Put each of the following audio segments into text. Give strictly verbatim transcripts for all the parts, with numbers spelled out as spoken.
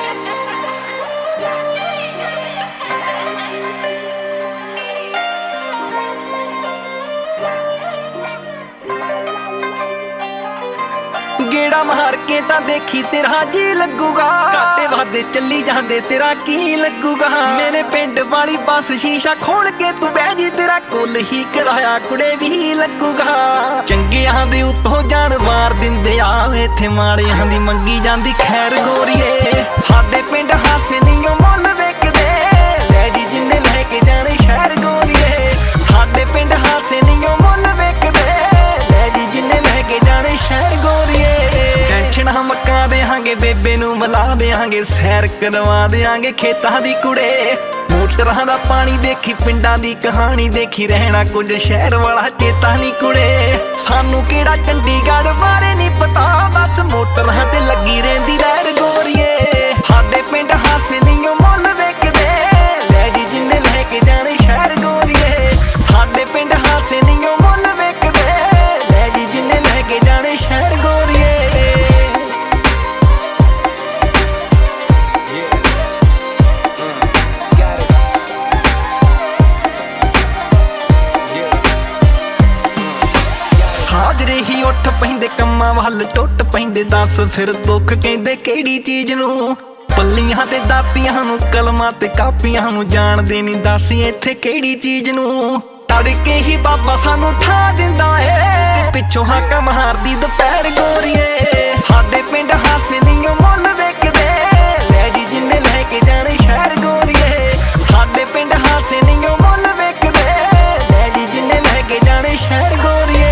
गेड़ा मार के तां देखी तेरा जी लगूगा, काटे वादे चली जांदे तेरा की लगूगा। मेरे पिंड वाली बस शीशा खोल के तू बह जी, तेरा कुल ही कराया कुड़े भी लगूगा। चंगियां दे उत्तों जान मार दिंदे आ, इत्थे माड़ियां दी मंगी जांदी खैर गोरीए। साडे पिंड हासे नहीं मुल वेखदे, लै जी जिन्ने लैके जाने शहर गोरीए। साडे पिंड हासे नहीं मुल वेखदे, लै जी जिन्ने लैके जाने शहर गोरीए। टेंशन हम मक्का देंगे बेबे नू मिला देंगे, सैर करवा देंगे खेतां दी कुड़े। मोटरां दा पानी देखी पिंडां दी कहानी देखी, रहना कुछ शहर वाला चेता नी कुड़े। सानू केड़ा चंडीगढ़ बारे नी पता, बस मोटरां ते लगी रहिंदी लहर गोरीए। साडे पिंड हासे नी मुल वेखदे, लै जी जिन्ने लैके जाने शहर गोरीए। साडे पिंड हासे नी मुल वेखदे, लै जी जिन्ने लैके जाने शहर गोरीए। साजरे ही उठ पैंदे कम्मां वल टुट पैंदे, दस फिर दुख कहंदे केड़ी चीज नू। पल्लियां ते दातियां नू कलमां ते कापियां नू जाणदे नी, दस इत्थे केड़ी चीज नू। तड़के ही बाबा सानू ठा दिंदा ए, पिछों हाका मारदी दुपहर गोरीए। साडे पिंड हासे नी मुल वेखदे, लै जी जिन्ने लैके जाने शहर गोरीए। साडे पिंड हासे नी मुल वेखदे, लै जी जिन्ने लैके जाने शहर गोरीए।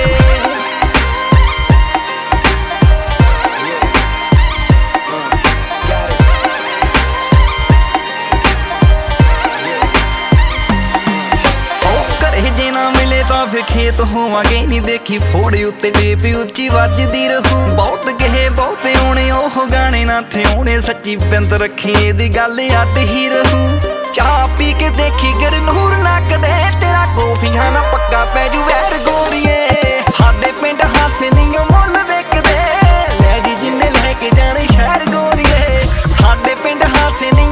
फिर खेत होवांगे नी देखी, फोड़े उत्ते टेप उच्ची वजदी रहू। बहुत गहे बहुते आने ओह गाने ना थे आने, सच्ची बिंद रखी एदी गल अड ही रहू। चाह पी के देखी गरनूर नकदे, तेरा कॉफियां ना पक्का पै जू वैर गोरीए। साडे पिंड हासे नी मुल वेखदे, लै जी जिन्ने लैके जाने शहर गोरीए। साडे पिंड हासे नी